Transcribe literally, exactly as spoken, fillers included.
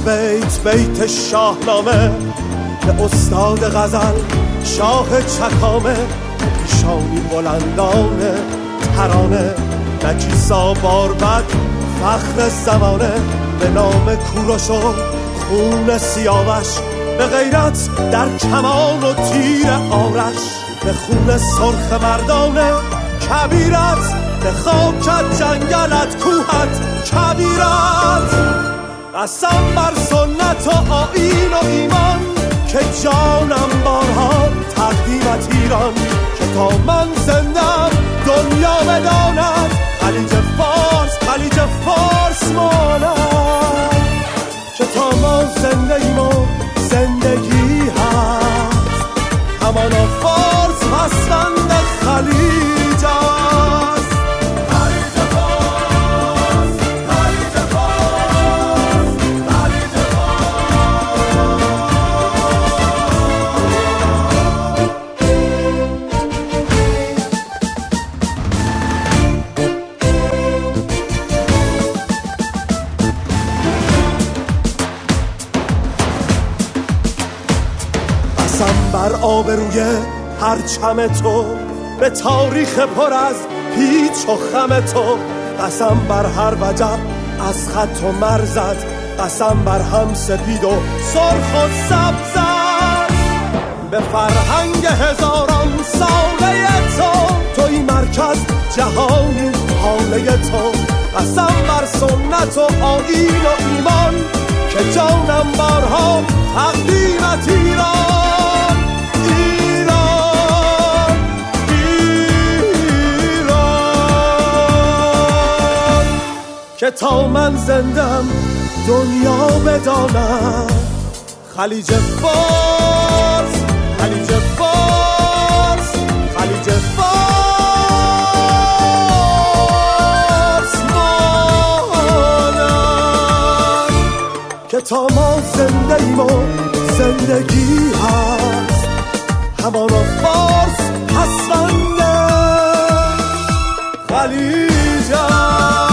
بیت بیت شاهنامه به استاد غزل شاه چکامه، پیشانی بلندانه ترانه، نکیسا باربد فخر زمانه، به نام کوروش و خون سیاوش، به غیرت در کمان و تیر آرش، به خون سرخ مردانه کبیرت، به خاکت جنگلت کوهت کبیرت. قسم بر سنت و آیین و ایمان که جانم بارها تقدیمت ایران، که تا من زندم دنیا بداند خلیج فارس خلیج فارس ماند، که تا ما زنده ایم و زندگی هست همانا فارس پسوند خلیج است. خلیج فارس خلیج فارس خلیج قسم بر آبروی پرچم تو، به تاریخ پر از پیچ و خم تو، قسم بر هر وجب از خط و مرزت، قسم بر هم سپید و سرخ و سبزت، به فرهنگ هزاران ساله تو، توی مرکز جهانی حاله تو، قسم بر سنت و آیین و ایمان که جانم بارها تقدیمت ایران. ایران ایران که تا من زندم دنیا بدانم خلیج فارس خلیج فارس خلیج فارس مانم، که تا ما زنده ایم و زندگی هست همانا فارس پسوند خلیج است.